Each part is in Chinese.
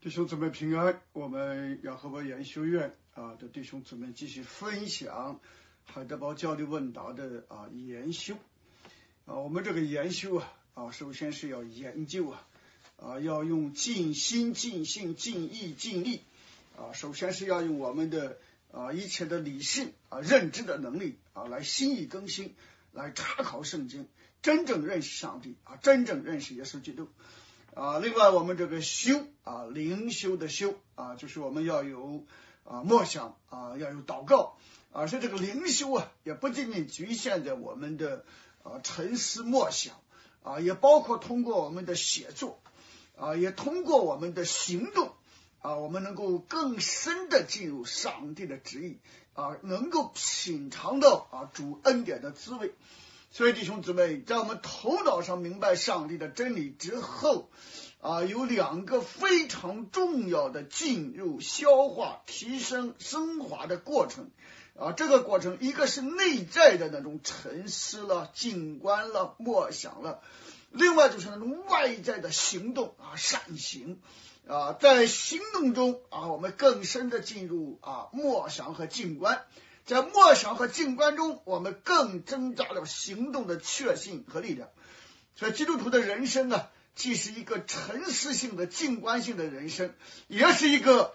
弟兄姊妹平安，我们雅各伯研修院的弟兄姊妹继续分享海德堡教理问答的研修我们这个研修首先是要研究要用尽心尽性尽意尽力首先是要用我们的一切的理性认知的能力来心意更新，来查考圣经，真正认识上帝真正认识耶稣基督另外我们这个修灵修的修就是我们要有默想要有祷告所以这个灵修也不仅仅局限在我们的沉思默想也包括通过我们的写作也通过我们的行动我们能够更深的进入上帝的旨意能够品尝到主恩典的滋味。所以弟兄姊妹，在我们头脑上明白上帝的真理之后有两个非常重要的进入消化提升升华的过程这个过程一个是内在的那种沉思了静观了默想了，另外就是那种外在的行动善行在行动中我们更深的进入默想和静观，在默想和静观中我们更增加了行动的确信和力量。所以基督徒的人生既是一个沉思性的静观性的人生，也是一个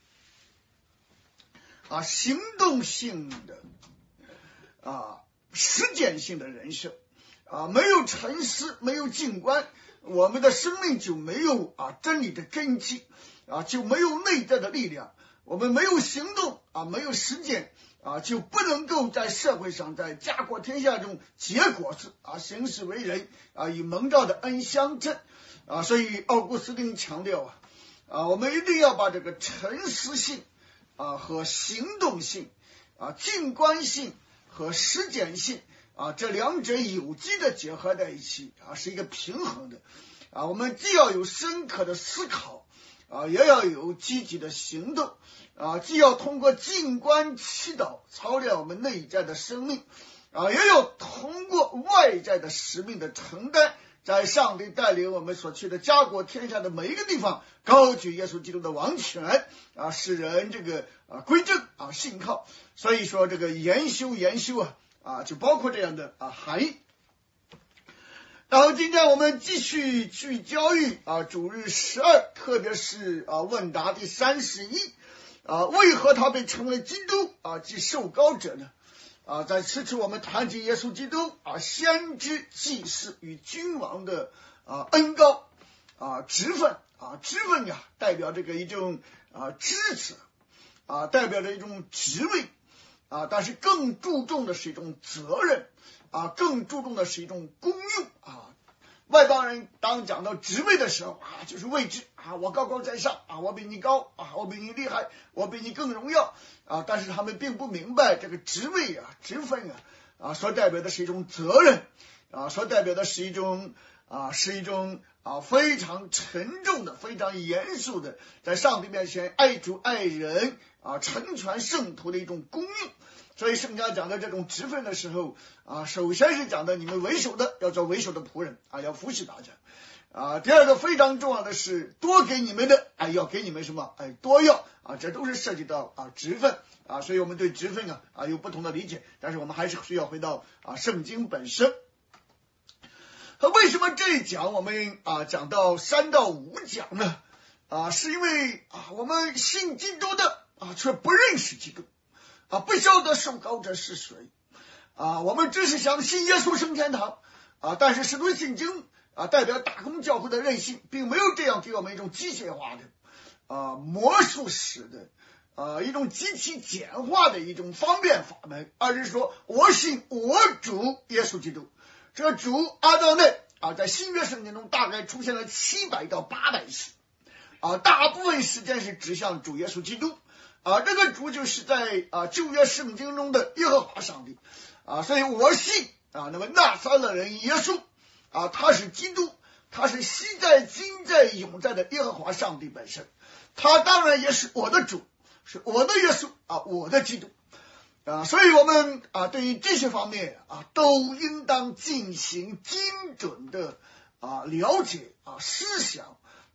行动性的实践性的人生没有沉思没有静观，我们的生命就没有真理的根基就没有内在的力量，我们没有行动没有实践就不能够在社会上在家国天下中结果子行事为人与蒙召的恩相称所以奥古斯丁强调我们一定要把这个沉思性和行动性静观性和实践性这两者有机的结合在一起是一个平衡的我们既要有深刻的思考也要有积极的行动既要通过静观祈祷操练我们内在的生命也要通过外在的使命的承担，在上帝带领我们所去的家国天下的每一个地方高举耶稣基督的王权使人这个归正信靠。所以说这个研修就包括这样的含义。然后今天我们继续聚焦于主日12，特别是问答第31为何他被称为基督即受膏者呢在此处我们谈及耶稣基督先知祭司与君王的恩膏职分代表这个一种职责代表着一种职位但是更注重的是一种责任更注重的是一种功用外邦人当讲到职位的时候就是位置我高高在上我比你高我比你厉害，我比你更荣耀但是他们并不明白这个职位职分所代表的是一种责任所代表的是一种非常沉重的非常严肃的在上帝面前爱主爱人成全圣徒的一种功用。所以圣经讲的这种职分的时候首先是讲的你们为首的要做为首的仆人要服侍大家第二个非常重要的是多给你们的要给你们什么多要这都是涉及到职分所以我们对职分有不同的理解，但是我们还是需要回到圣经本身。为什么这一讲我们讲到3到5讲呢是因为我们信基督的却不认识基督不晓得受膏者是谁我们只是想信耶稣升天堂但是使徒信经代表大公教会的任性，并没有这样给我们一种机械化的魔术式的一种极其简化的一种方便法门，而是说我信我主耶稣基督。这个主阿道内在新约圣经中大概出现了700到800次大部分时间是指向主耶稣基督这个主就是在旧约圣经中的耶和华上帝所以我信那么拿撒勒人耶稣他是基督，他是昔在今在永在的耶和华上帝本身，他当然也是我的主，是我的耶稣我的基督所以我们对于这些方面都应当进行精准的了解思想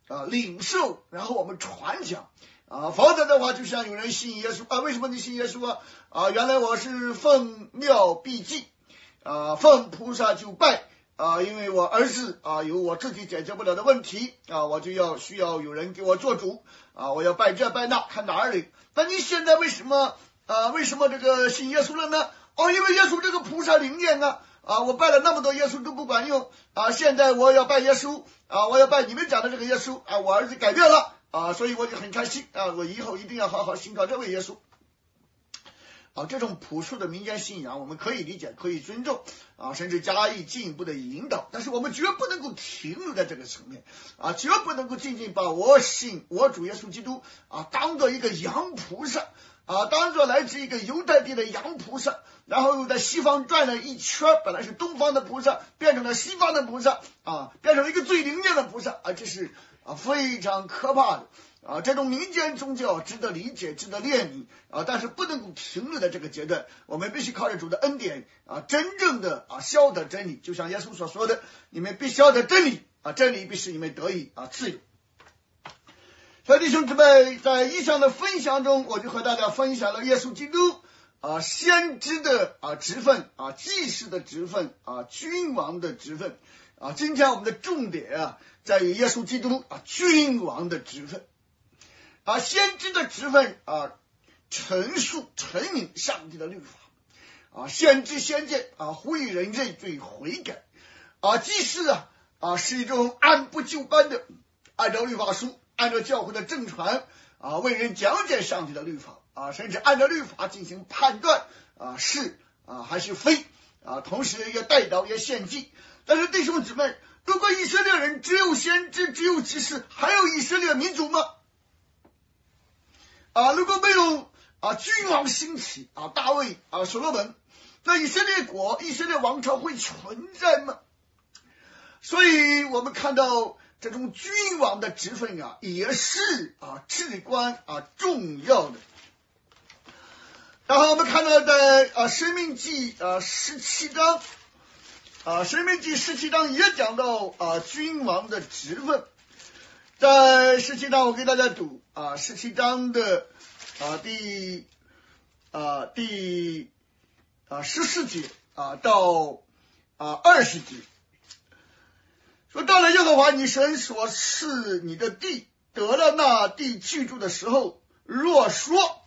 领受，然后我们传讲否则的话，就像有人信耶稣为什么你信耶稣原来我是奉庙必祭奉菩萨就拜因为我儿子有我自己解决不了的问题我就需要有人给我做主我要拜这拜那，看哪里。但你现在为什么这个信耶稣了呢？因为耶稣这个菩萨灵验我拜了那么多耶稣都不管用现在我要拜耶稣我要拜你们讲的这个耶稣我儿子改变了所以我就很开心我以后一定要好好信靠这位耶稣这种朴素的民间信仰我们可以理解，可以尊重甚至加以进一步的引导，但是我们绝不能够停留在这个层面绝不能够仅仅把我信我主耶稣基督当做一个洋菩萨当做来自一个犹太地的洋菩萨，然后又在西方转了一圈，本来是东方的菩萨变成了西方的菩萨变成了一个最灵验的菩萨这是非常可怕的这种民间宗教值得理解，值得怜悯但是不能够停留在这个阶段，我们必须靠着主的恩典真正的晓得真理，就像耶稣所说的，你们必晓得真理真理必使你们得以自由。所以弟兄姊妹，在以上的分享中，我就和大家分享了耶稣基督先知的职分祭司的职分君王的职分今天我们的重点在于耶稣基督君王的职分先知的职分陈述陈明上帝的律法先知先见呼吁人认罪悔改祭司是一种按部就班的按照律法书，按照教会的正传为人讲解上帝的律法甚至按照律法进行判断是还是非同时也带到也献祭。但是弟兄姊妹，如果以色列人只有先知只有祭司，还有以色列民族吗？如果没有君王兴起大卫所罗门，那以色列国以色列王朝会存在吗？所以我们看到这种君王的职分也是至关重要的。然后我们看到在申命记17章申命记17章也讲到君王的职分。在17章我给大家读17章的第14节到20节，说到了耶和华你神所赐你的地，得了那地居住的时候，若说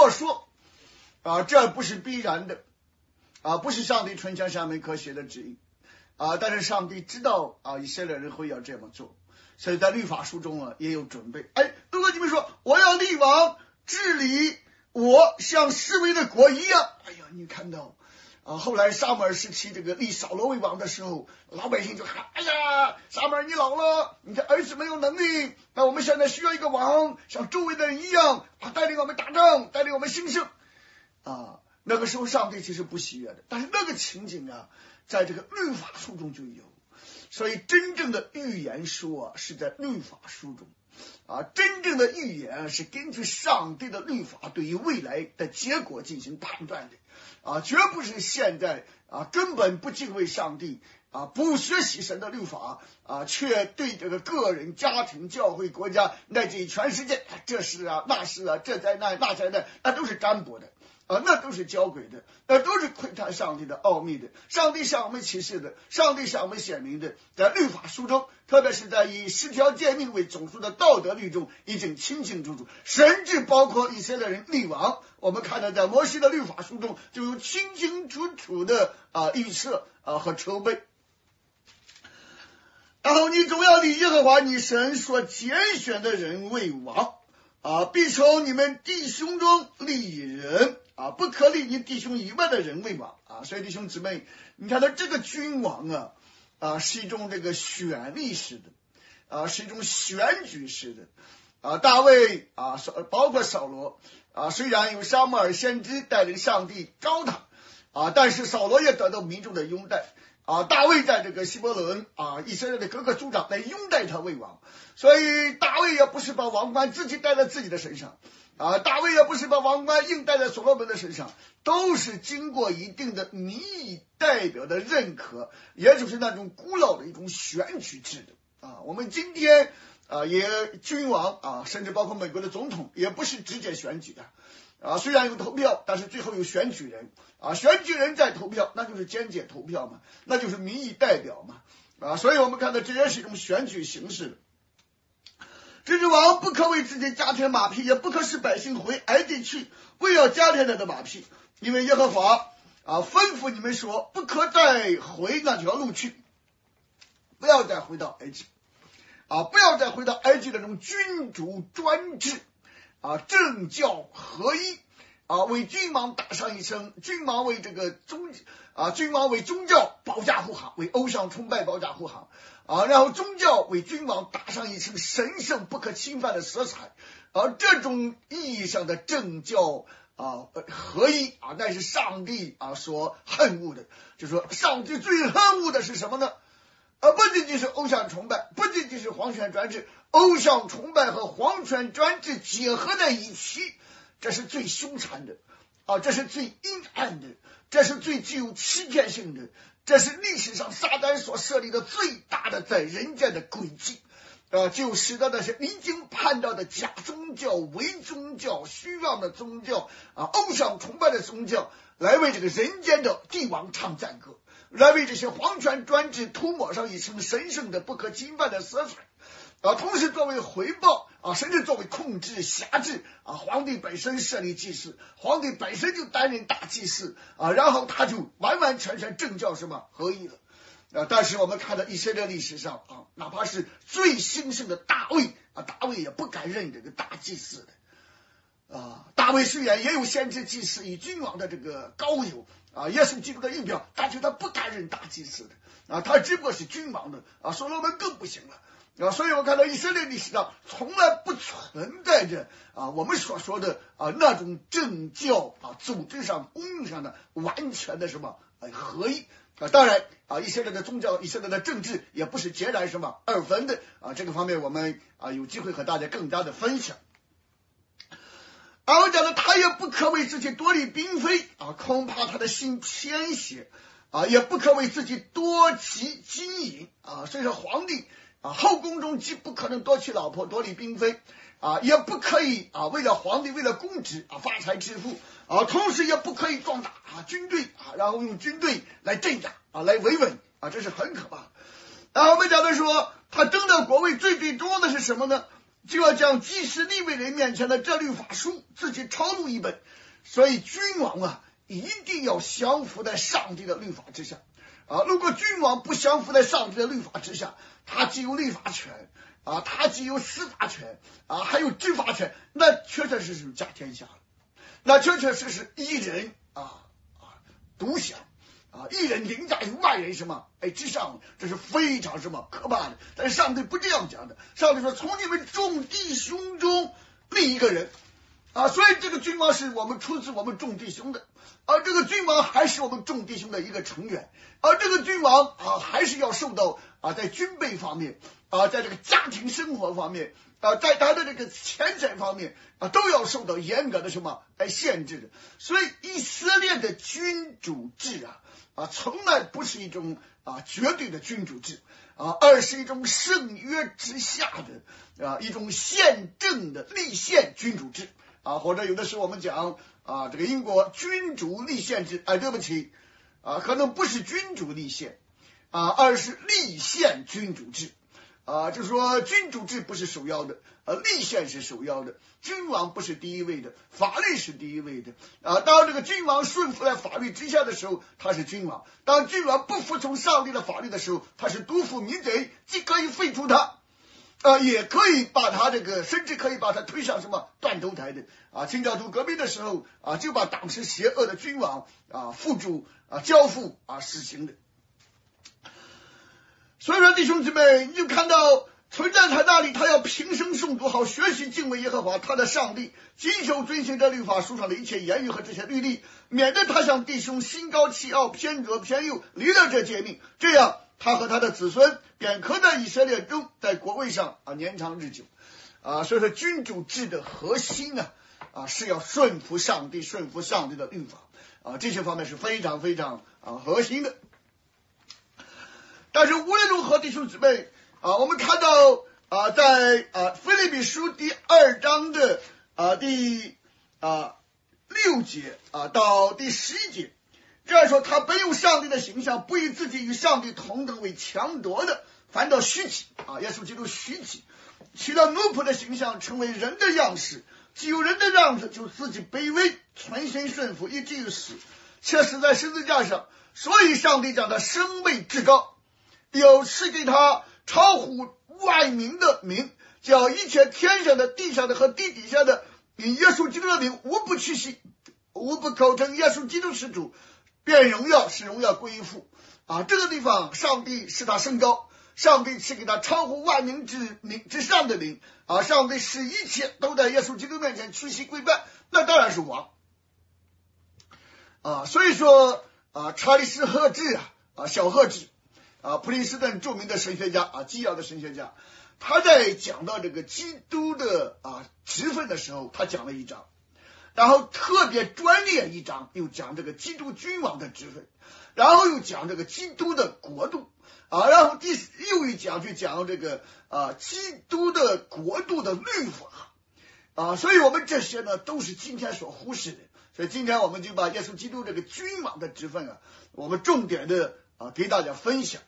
这不是必然的不是上帝唇枪上面可写的旨意但是上帝知道以色列人会要这么做，所以在律法书中也有准备。如果你们说我要立王治理我像示威的国一样，你看到后来撒母耳时期这个立扫罗为王的时候，老百姓就喊撒母耳你老了，你的儿子没有能力，那我们现在需要一个王像周围的人一样带领我们打仗，带领我们兴盛那个时候上帝其实不喜悦的，但是那个情景在这个律法书中就有。所以真正的预言书是在律法书中真正的预言是根据上帝的律法对于未来的结果进行判断的绝不是现在根本不敬畏上帝不学习神的律法却对这个个人家庭教会国家乃至于全世界这是那是这灾难那灾难，那都是占卜的那都是交鬼的，那都是窥探上帝的奥秘的。上帝向我们启示的，上帝向我们显明的，在律法书中，特别是在以10条诫命为总数的道德律中，已经清清楚楚，甚至包括以色列人立王，我们看到在摩西的律法书中就有清清楚楚的预测和筹备。然后你总要立耶和华你神所拣选的人为王必从你们弟兄中立人不可立你弟兄以外的人为王所以弟兄姊妹，你看到这个君王是一种这个选立式的是一种选举式的大卫包括扫罗虽然有撒母耳先知带领上帝高他但是扫罗也得到民众的拥戴大卫在这个希伯伦以色列的各个族长来拥戴他为王，所以大卫也不是把王冠自己戴在自己的身上大卫也不是把王冠硬戴在所罗门的身上，都是经过一定的民意代表的认可，也就是那种古老的一种选举制的我们今天也君王甚至包括美国的总统也不是直接选举的虽然有投票，但是最后有选举人选举人在投票，那就是间接投票嘛，那就是民意代表嘛所以我们看到这也是一种选举形式。这只王不可为自己加添马匹，也不可使百姓回埃及去，不要加添他的马匹，因为耶和华吩咐你们说，不可再回那条路去，不要再回到埃及不要再回到埃及的这种君主专制政教合一为君王打上一称，君王为这个君王为宗教保驾护航，为偶像崇拜保驾护航然后宗教为君王打上一层神圣不可侵犯的色彩这种意义上的政教合一那是上帝所恨恶的。就是说上帝最恨恶的是什么呢？不仅仅是偶像崇拜，不仅仅是皇权专制，偶像崇拜和皇权专制结合在一起，这是最凶残的这是最阴暗的，这是最具有欺骗性的，这是历史上撒旦所设立的最大的在人间的诡计就使得那些离经叛道的假宗教、伪宗教、虚妄的宗教偶像崇拜的宗教来为这个人间的帝王唱赞歌，来为这些皇权专制涂抹上一层神圣的不可侵犯的色彩同时作为回报甚至作为控制辖制皇帝本身设立祭祀，皇帝本身就担任大祭司然后他就完完全全政教什么合一了但是我们看到以色列历史上哪怕是最兴盛的大卫大卫也不敢认这个大祭司的大卫虽然也有先知祭司与君王的这个高有耶稣基督的预表，但是他不敢认大祭司的他只不过是君王的所罗门更不行了所以我看到以色列历史上从来不存在着我们所说的那种政教组织上供应上的完全的什么合一当然以色列的宗教、以色列的政治也不是截然什么二分的这个方面我们有机会和大家更加的分享我讲的他也不可为自己多立嫔妃恐怕他的心偏邪也不可为自己多其金银所以说皇帝后宫中既不可能多娶老婆多立嫔妃也不可以为了皇帝为了公职发财致富同时也不可以壮大军队然后用军队来镇压来维稳这是很可怕的我们讲的说他争得国位最重要的是什么呢？就要将祭司立位人面前的这律法书自己抄录一本，所以君王一定要降服在上帝的律法之下如果君王不降服在上帝的律法之下，他既有立法权他既有司法权还有执法权，那确确实实假天下了，那确确实实一人独享一人凌驾于万人什么之上，这是非常什么可怕的。但是上帝不这样讲的，上帝说从你们众弟兄中立一个人所以这个君王是我们出自我们众弟兄的这个君王还是我们众弟兄的一个成员这个君王还是要受到在军备方面在这个家庭生活方面在他的这个钱财方面都要受到严格的什么限制的。所以以色列的君主制从来不是一种绝对的君主制而是一种圣约之下的一种宪政的立宪君主制或者有的时候我们讲这个英国君主立宪制对不起可能不是君主立宪而是立宪君主制就是说君主制不是首要的立宪是首要的，君王不是第一位的，法律是第一位的当这个君王顺服在法律之下的时候他是君王，当君王不服从上帝的法律的时候他是督抚民贼，既可以废除他也可以把他甚至可以把他推上什么断头台的清教徒革命的时候就把当时邪恶的君王付诸交付实行的。所以说弟兄姊妹，你就看到存在他那里，他要平生诵读好，学习敬畏耶和华他的上帝，谨守遵行这律法书上的一切言语和这些律例，免得他向弟兄心高气傲，偏左偏右，离了这诫命，这样他和他的子孙便可在以色列中在国位上年长日久所以说君主制的核心是要顺服上帝，顺服上帝的律法这些方面是非常非常核心的。但是无论如何弟兄姊妹我们看到在腓立比书第2章的第6节到第11节，这样说，他本有上帝的形象，不以自己与上帝同等为强夺的，反倒虚己耶稣基督虚己，取了奴仆的形象，成为人的样式，既有人的样子，就自己卑微，存心顺服，以至于死，且死在十字架上。所以上帝将他升为至高，又赐给他超乎万民的名，叫一切天上的、地上的和地底下的，以耶稣基督的名无不屈膝，无不口称耶稣基督是主，便荣耀使荣耀归于父。这个地方上帝使他升高，上帝赐给他超乎万民之上的名上帝使一切都在耶稣基督面前屈膝跪拜，那当然是王所以说查理斯赫治小赫治普林斯顿著名的神学家基要的神学家，他在讲到这个基督的职分的时候，他讲了一章，然后特别专列一章，又讲这个基督君王的职分，然后又讲这个基督的国度然后又一讲去讲这个基督的国度的律法所以我们这些呢都是今天所忽视的，所以今天我们就把耶稣基督这个君王的职分我们重点的给大家分享。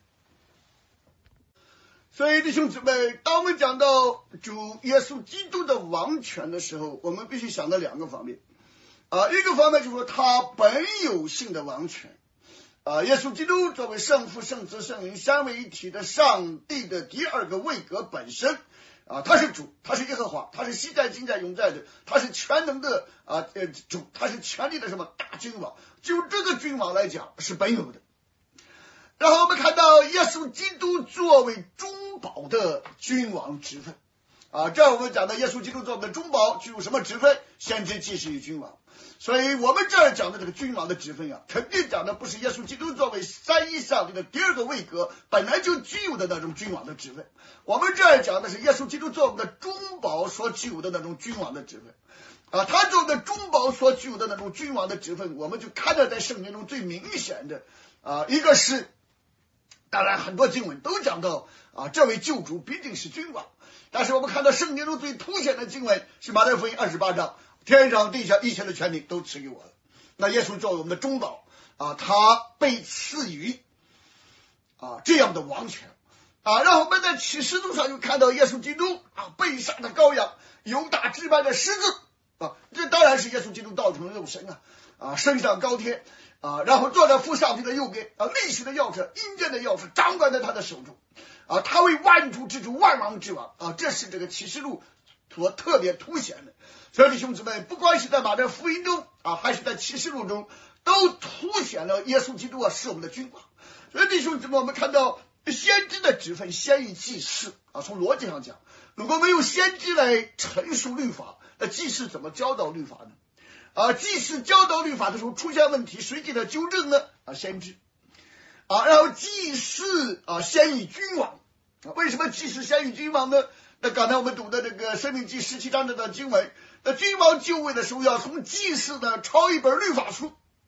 所以弟兄姊妹，当我们讲到主耶稣基督的王权的时候，我们必须想到2个方面一个方面就是说他本有性的王权耶稣基督作为圣父、圣子、圣灵三位一体的上帝的第2个位格本身他是主，他是耶和华，他是昔在今在永在的，他是全能的主，他是权力的什么大君王，就这个君王来讲是本有的。然后我们看到耶稣基督作为中保的君王职分这样我们讲到耶稣基督作为中保具有什么职分？先知、祭司与君王。所以我们这儿讲的这个君王的职分肯定讲的不是耶稣基督作为三一上帝的第2个位格本来就具有的那种君王的职分，我们这儿讲的是耶稣基督作为的中保所具有的那种君王的职分他作为中保所具有的那种君王的职分，我们就看到在圣经中最明显的一个是，当然很多经文都讲到这位救主必定是君王，但是我们看到圣经中最凸显的经文是马太福音28章，天上地下一切的权利都赐给我了。那耶稣作为我们的中保他被赐予这样的王权然后我们在启示录上又看到耶稣基督背上的羔羊，犹大支派的狮子这当然是耶稣基督道成肉身升上高天然后坐在父上帝的右边历史的钥匙、阴间的钥匙掌管在他的手中他为万主之主、万王之王这是这个启示录所特别凸显的。所以弟兄姊妹，不管是在马太福音中还是在启示录中，都凸显了耶稣基督是我们的君王。所以弟兄姊妹，我们看到先知的职分先于祭司从逻辑上讲，如果没有先知来陈述律法，那祭司怎么教导律法呢祭司教导律法的时候出现问题，谁给他纠正呢先知然后祭司先于君王为什么祭司先于君王呢？那刚才我们读的这个申命记17章这段经文，那君王就位的时候要从祭司呢抄一本律法书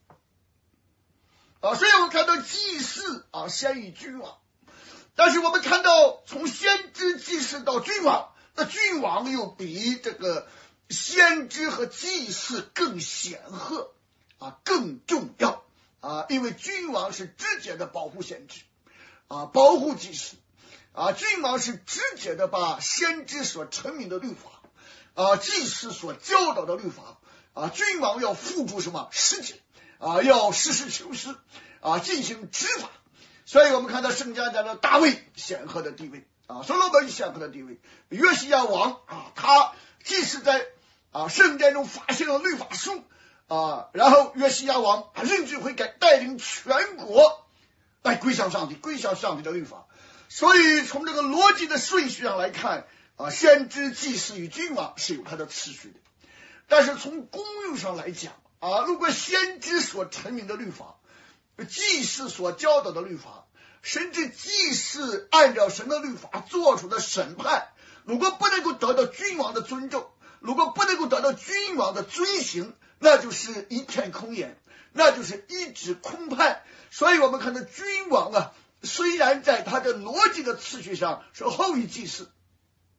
所以我们看到祭司先于君王，但是我们看到从先知、祭司到君王，那君王又比这个先知和祭司更显赫更重要因为君王是直接的保护先知保护祭司君王是直接的把先知所陈明的律法祭司所教导的律法君王要付诸什么实践要实事求是进行执法。所以我们看到圣经讲的大卫显赫的地位所罗门显赫的地位，约西亚王他即使在圣殿中发现了律法书然后约西亚王认知悔改，带领全国来归向上帝，归向上帝的律法。所以从这个逻辑的顺序上来看先知、祭司与君王是有它的次序的。但是从功用上来讲如果先知所陈明的律法，祭司所教导的律法，甚至祭司按照神的律法做出的审判，如果不能够得到君王的尊重，如果不能够得到君王的遵行，那就是一片空言，那就是一纸空判。所以我们看到君王虽然在他的逻辑的次序上是后于祭司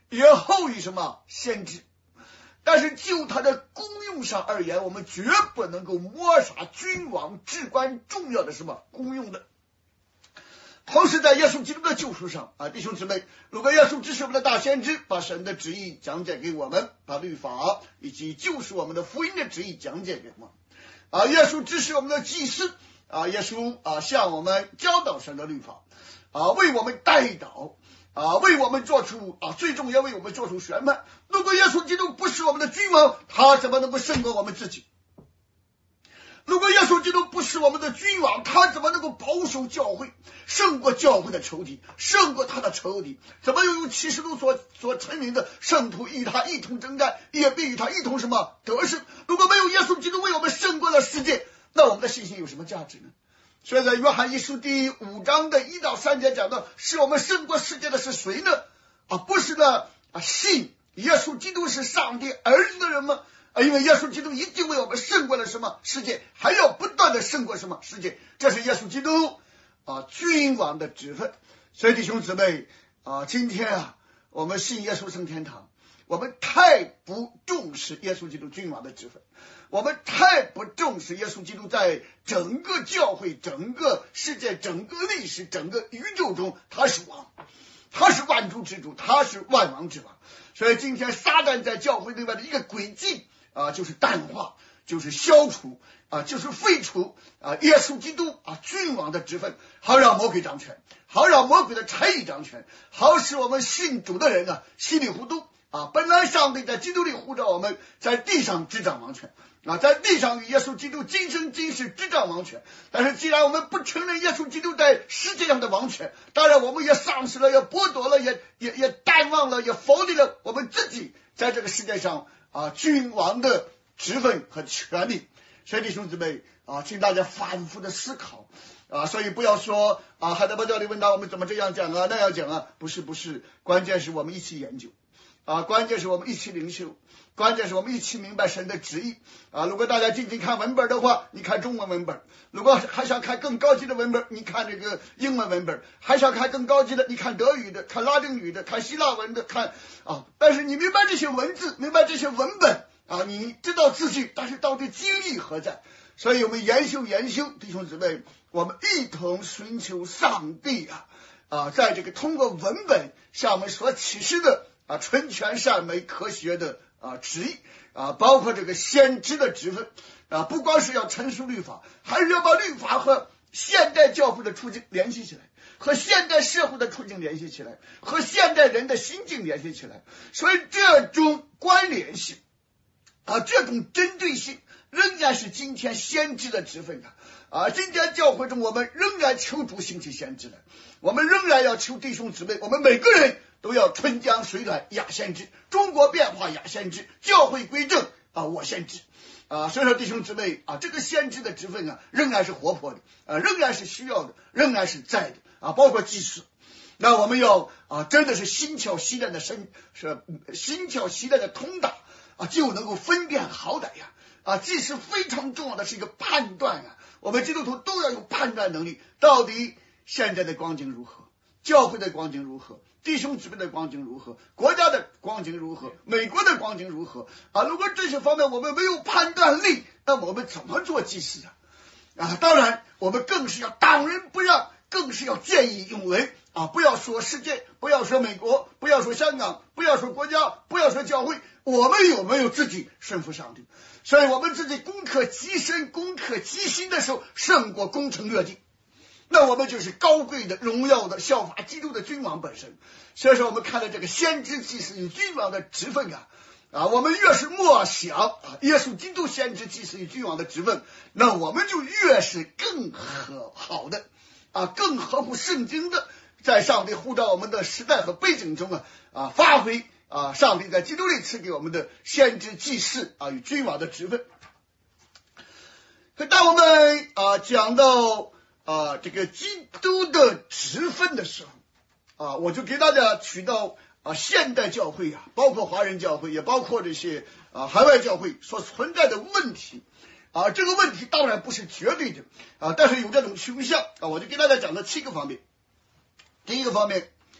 也后于什么先知。但是就它的功用上而言，我们绝不能够抹杀君王至关重要的什么功用的。同时在耶稣基督的救赎上弟兄姊妹，如果耶稣只是我们的大先知，把神的旨意讲解给我们，把律法以及救赎我们的福音的旨意讲解给我们耶稣只是我们的祭司耶稣向我们教导神的律法为我们代祷为我们做出最重要为我们做出宣判。如果耶稣基督不是我们的君王，他怎么能够胜过我们自己？如果耶稣基督不是我们的君王，他怎么能够保守教会，胜过教会的仇敌，胜过他的仇敌？怎么又有70路所成名的圣徒与他一同征战，也必与他一同什么得胜？如果没有耶稣基督为我们胜过了世界，那我们的信心有什么价值呢？所以在约翰一书第5章的1到3节讲到，使我们胜过世界的是谁呢？不是呢信耶稣基督是上帝儿子的人吗？因为耶稣基督已经为我们胜过了什么世界，还要不断的胜过什么世界，这是耶稣基督君王的职分。所以弟兄姊妹今天我们信耶稣升天堂，我们太不重视耶稣基督君王的职分，我们太不重视耶稣基督在整个教会、整个世界、整个历史、整个宇宙中他是王，他是万主之主，他是万王之王。所以今天撒旦在教会内外的一个轨迹就是淡化，就是消除就是废除耶稣基督君王的职分，好让魔鬼掌权，好让魔鬼的差役掌权，好使我们信主的人稀里糊涂本来上帝在基督里呼召我们在地上执掌王权在地上与耶稣基督今生今世执掌王权。但是既然我们不承认耶稣基督在世界上的王权，当然我们也丧失了，也剥夺了，也淡忘了，也否定了我们自己在这个世界上君王的职分和权利。所以弟兄姊妹请大家反复的思考所以不要说海德堡教理问到我们怎么这样讲那样讲不是，关键是我们一起研究关键是我们一起领袖，关键是我们一起明白神的旨意如果大家仅仅看文本的话，你看中文文本；如果还想看更高级的文本，你看这个英文文本；还想看更高级的，你看德语的，看拉丁语的，看希腊文的，看但是你明白这些文字，明白这些文本你知道字句，但是到底经义何在？所以我们研修弟兄姊妹，我们一同寻求上帝在这个通过文本向我们所启示的纯全善美科学的旨意包括这个先知的职分不光是要陈述律法，还是要把律法和现代教会的处境联系起来，和现代社会的处境联系起来，和现代人的心境联系起来。所以这种关联性这种针对性仍然是今天先知的职分今天教会中我们仍然求主兴起先知的，我们仍然要求弟兄姊妹，我们每个人都要春江水暖鸭先知，中国变化鸭先知，教会归正我先知所以说弟兄姊妹这个先知的职分仍然是活泼的仍然是需要的，仍然是在的包括祭司。那我们要真的是心巧习练的心巧习练的通达就能够分辨好歹祭司非常重要的是一个判断我们基督徒都要有判断能力，到底现在的光景如何，教会的光景如何，弟兄姊妹的光景如何，国家的光景如何，美国的光景如何如果这些方面我们没有判断力，那我们怎么做祭司当然我们更是要当仁不让，更是要见义勇为不要说世界，不要说美国，不要说香港，不要说国家，不要说教会，我们有没有自己顺服上帝？所以我们自己攻克极深，攻克极心的时候，胜过攻城略地，那我们就是高贵的荣耀的效法基督的君王本身。所以说我们看到这个先知祭司与君王的职分我们越是默想耶稣基督先知祭司与君王的职分，那我们就越是更好的更合乎圣经的，在上帝呼召我们的时代和背景中发挥上帝在基督里赐给我们的先知祭司与君王的职分。可当我们讲到这个基督的职分的时候我就给大家取到现代教会包括华人教会，也包括这些海外教会所存在的问题这个问题当然不是绝对的但是有这种倾向我就给大家讲了7个方面。第一个方面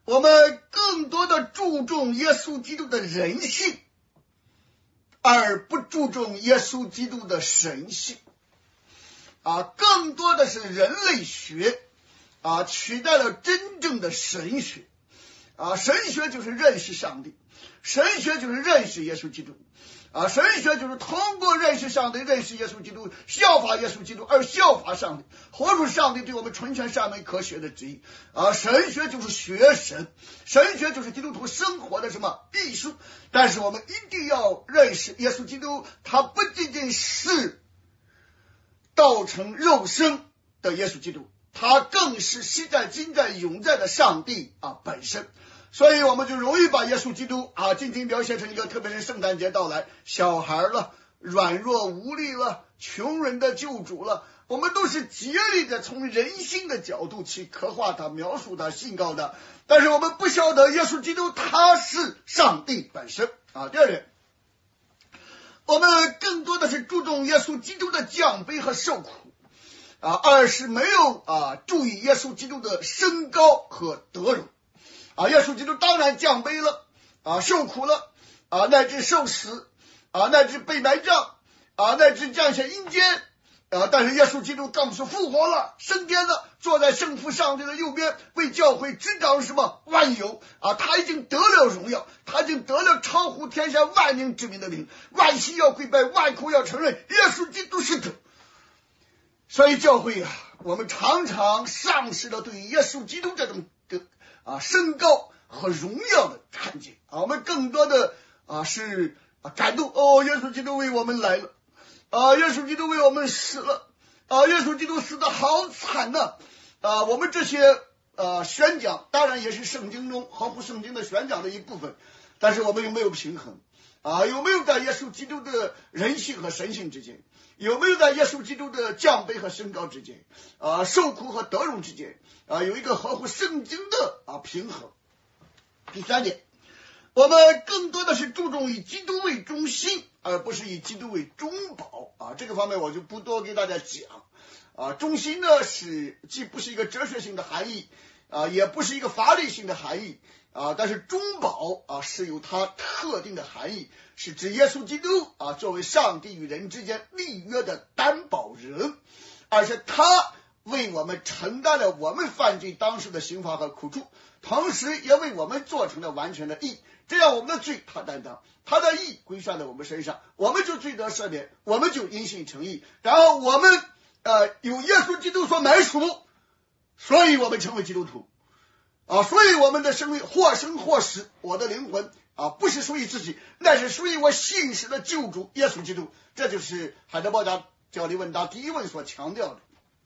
我们更多的注重耶稣基督的人性，而不注重耶稣基督的神性。更多的是人类学取代了真正的神学。神学就是认识上帝，神学就是认识耶稣基督。神学就是通过认识上帝，认识耶稣基督，效法耶稣基督，而效法上帝，活出上帝对我们纯全善美可学的旨意。神学就是学神，神学就是基督徒生活的艺术。但是我们一定要认识耶稣基督，他不仅仅是道成肉身的耶稣基督，他更是昔在今在永在的上帝本身。所以我们就容易把耶稣基督仅仅描写成一个，特别是圣诞节到来，小孩了，软弱无力了，穷人的救主了，我们都是竭力的从人性的角度去刻画他，描述他，信告的。但是我们不晓得耶稣基督他是上帝本身。第二点，我们更多的是注重耶稣基督的降卑和受苦，而是没有注意耶稣基督的升高和得荣。耶稣基督当然降卑了，受苦了，乃至受死，乃至被埋葬，乃至降下阴间，但是耶稣基督更是复活了，升天了，坐在圣父上帝的右边，为教会执掌万有。他已经得了荣耀，他已经得了超乎天下万民之名的名，万膝要跪拜，万口要承认耶稣基督是主。所以教会我们常常丧失了对耶稣基督这种升高和荣耀的看见。我们更多的是感动，耶稣基督为我们来了，耶稣基督为我们死了，耶稣基督死得好惨呐。我们这些宣讲当然也是圣经中合乎圣经的宣讲的一部分，但是我们有没有平衡？有没有在耶稣基督的人性和神性之间？有没有在耶稣基督的降卑和升高之间，受苦和得荣之间，有一个合乎圣经的平衡？第三点，我们更多的是注重以基督为中心，而不是以基督为中保。这个方面我就不多给大家讲。中心呢既不是一个哲学性的含义，也不是一个法理性的含义，但是中保是有它特定的含义，是指耶稣基督作为上帝与人之间立约的担保人，而且他为我们承担了我们犯罪当时的刑罚和苦楚，同时也为我们做成了完全的义。这样我们的罪他担当，他的义归算在我们身上，我们就罪得赦免，我们就因信称义，然后我们有耶稣基督所买赎，所以我们成为基督徒。所以我们的生命或生或死，我的灵魂不是属于自己，乃是属于我信实的救主耶稣基督。这就是海德堡家教理问答第一问所强调的。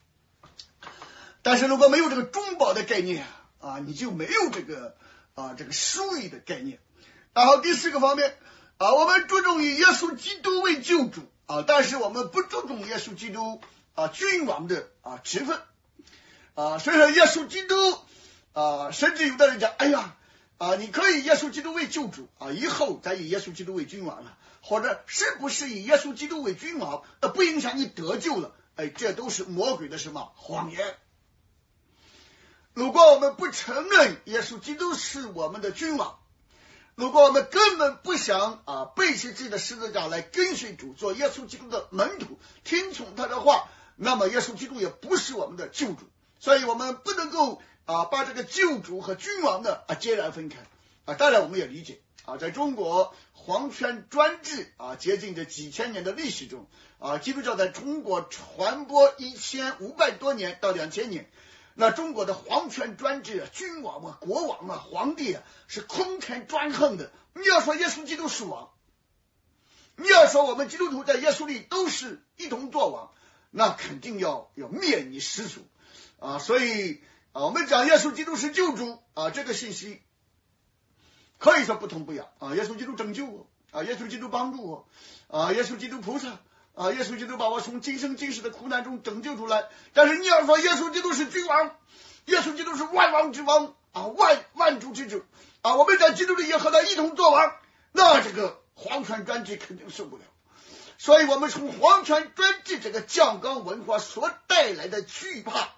但是如果没有这个中保的概念你就没有这个属于的概念。然后第四个方面我们注重以耶稣基督为救主但是我们不注重耶稣基督君王的职分所以说耶稣基督甚至有的人讲，你可以耶稣基督为救主以后再以耶稣基督为君王了，或者是不是以耶稣基督为君王不影响你得救了，这都是魔鬼的谎言。如果我们不承认耶稣基督是我们的君王，如果我们根本不想背起自己的十字架来跟随主，做耶稣基督的门徒，听从他的话，那么耶稣基督也不是我们的救主。所以我们不能够把这个救主和君王的截然分开当然我们也理解在中国皇权专制接近这几千年的历史中基督教在中国传播1500多年到2000年，那中国的皇权专制君王国王皇帝是空前专横的。你要说耶稣基督是王，你要说我们基督徒在耶稣里都是一同作王，那肯定要灭你始祖所以我们讲耶稣基督是救主这个信息可以说不痛不痒耶稣基督拯救我耶稣基督帮助我耶稣基督菩萨耶稣基督把我从今生今世的苦难中拯救出来。但是你要说耶稣基督是君王，耶稣基督是万王之王万主之主我们在基督里也和他一同作王，那这个皇权专制肯定受不了。所以我们从皇权专制这个降纲文化所带来的惧怕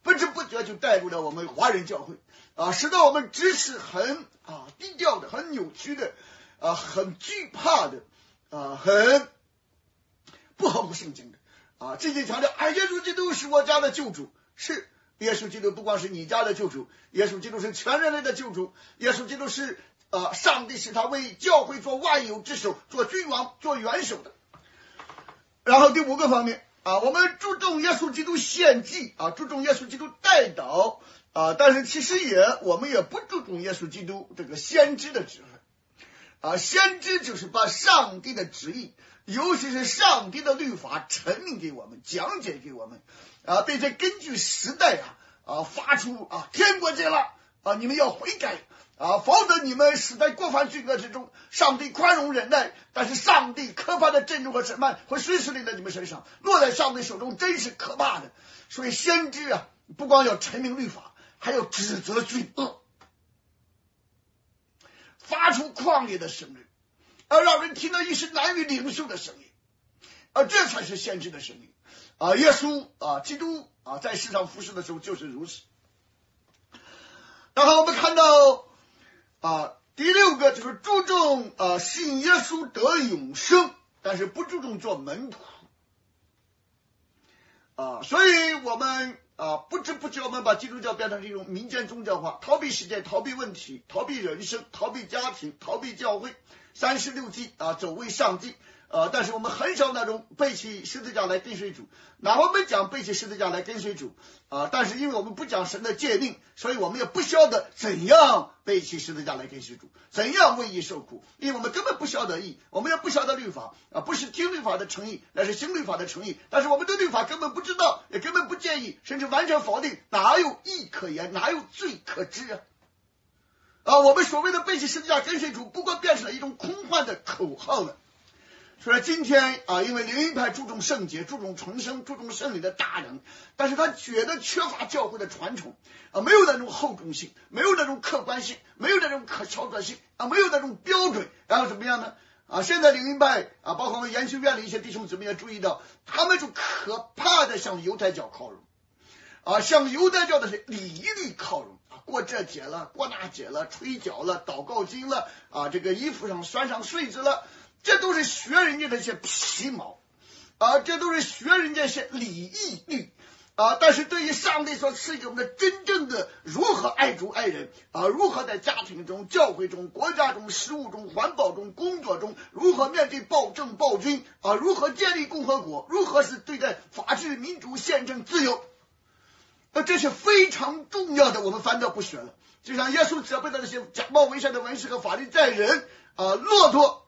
不知不觉就带入了我们华人教会使得我们只是很低调的、很扭曲的很惧怕的很不合乎圣经的这些强调耶稣基督是我家的救主，是耶稣基督不光是你家的救主，耶稣基督是全人类的救主，耶稣基督是上帝使他为教会做万有之首，做君王，做元首的。然后第5个方面我们注重耶稣基督献祭注重耶稣基督代祷但是其实我们也不注重耶稣基督这个先知的职分先知就是把上帝的旨意，尤其是上帝的律法陈明给我们，讲解给我们并且根据时代发出天国节了你们要悔改否则你们死在过犯罪恶之中。上帝宽容忍耐，但是上帝可怕的震怒和审判会随时临在你们身上，落在上帝手中真是可怕的。所以先知不光要陈明律法，还要指责罪恶，发出旷野的声音让人听到一时难以领受的声音这才是先知的声音耶稣基督在世上服侍的时候就是如此。然后我们看到第6个就是注重信耶稣得永生，但是不注重做门徒所以我们不知不觉我们把基督教变成一种民间宗教化，逃避世界，逃避问题，逃避人生，逃避家庭，逃避教会，36计走为上计但是我们很少那种背起十字架来跟随主。哪怕我们讲背起十字架来跟随主但是因为我们不讲神的诫命，所以我们也不晓得怎样背起十字架来跟随主，怎样为义受苦，因为我们根本不晓得义，我们也不晓得律法不是听律法的诚意，那是行律法的诚意，但是我们对律法根本不知道，也根本不建议，甚至完全否定，哪有义可言，哪有罪可知我们所谓的背起十字架跟随主不过变成了一种空幻的口号了。所以今天因为灵恩派注重圣洁，注重重生，注重圣灵的大能，但是他觉得缺乏教会的传承没有那种厚重性，没有那种客观性，没有那种可操作性没有那种标准。然后怎么样呢现在灵恩派包括我们研修院的一些弟兄姊妹也注意到，他们就可怕的向犹太教靠拢向犹太教的是礼仪律靠拢过这节了，过那节了，吹角了，祷告经了这个衣服上拴上穗子了，这都是学人家的一些皮毛这都是学人家一些礼仪律但是对于上帝所赐给我们的真正的如何爱主爱人如何在家庭中、教会中、国家中、事务中、环保中、工作中，如何面对暴政暴君如何建立共和国，如何是对待法治、民主、宪政、自由这是非常重要的，我们反倒不学了。就像耶稣责备的那些假冒为善的文士和法利赛人骆驼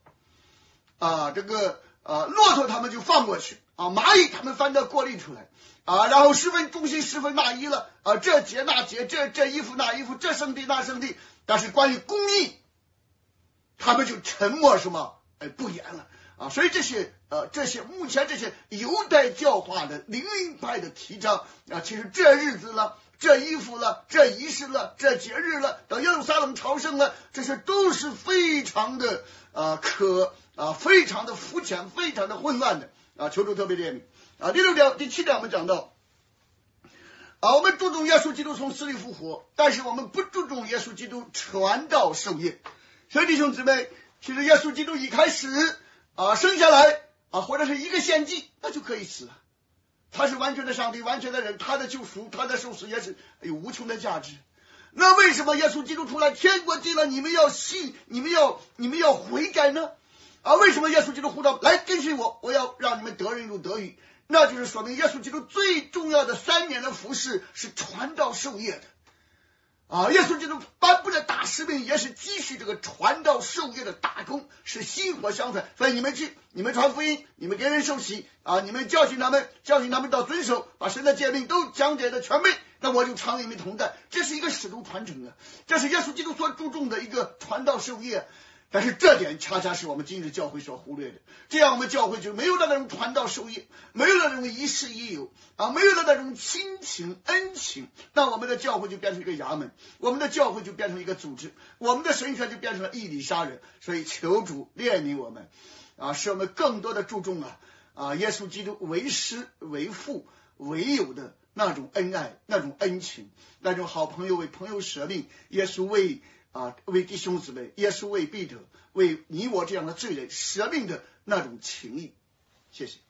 骆驼他们就放过去蚂蚁他们反倒过滤出来然后十分忠心十分纳一了这节那节，这衣服那衣服，这圣地那圣地，但是关于公义他们就沉默什么不言了所以这些目前这些犹太教化的灵恩派的提倡其实这日子了，这衣服了，这仪式了，这节日了，等耶路撒冷朝圣了，这些都是非常的非常的肤浅，非常的混乱的求主特别怜悯第6条第7条我们讲到我们注重耶稣基督从死里复活，但是我们不注重耶稣基督传道授业。所以弟兄姊妹，其实耶稣基督一开始生下来或者是一个献祭，那就可以死了。他是完全的上帝，完全的人，他的救赎，他的受死也是有无穷的价值。那为什么耶稣基督出来，天国近了，你们要信，你们要悔改呢为什么耶稣基督呼召来跟随我，我要让你们得人如得鱼？那就是说明耶稣基督最重要的3年的服事是传道授业的耶稣基督颁布的大使命也是继续这个传道授业的大功，是薪火相传。所以你们去，你们传福音，你们给人受洗你们教训他们到遵守，把神的诫命都讲解的全备，那我就常与你们同在。这是一个使徒传承这是耶稣基督所注重的一个传道授业。但是这点恰恰是我们今日教会所忽略的，这样我们教会就没有了那种传道授业，没有了那种一事一有没有了那种亲情恩情，那我们的教会就变成一个衙门，我们的教会就变成一个组织，我们的神学就变成了义理杀人。所以求主怜悯我们使我们更多的注重耶稣基督为师为父为友的那种恩爱，那种恩情，那种好朋友为朋友舍命，耶稣为弟兄姊妹，耶稣为彼得，为你我这样的罪人舍命的那种情谊。谢谢。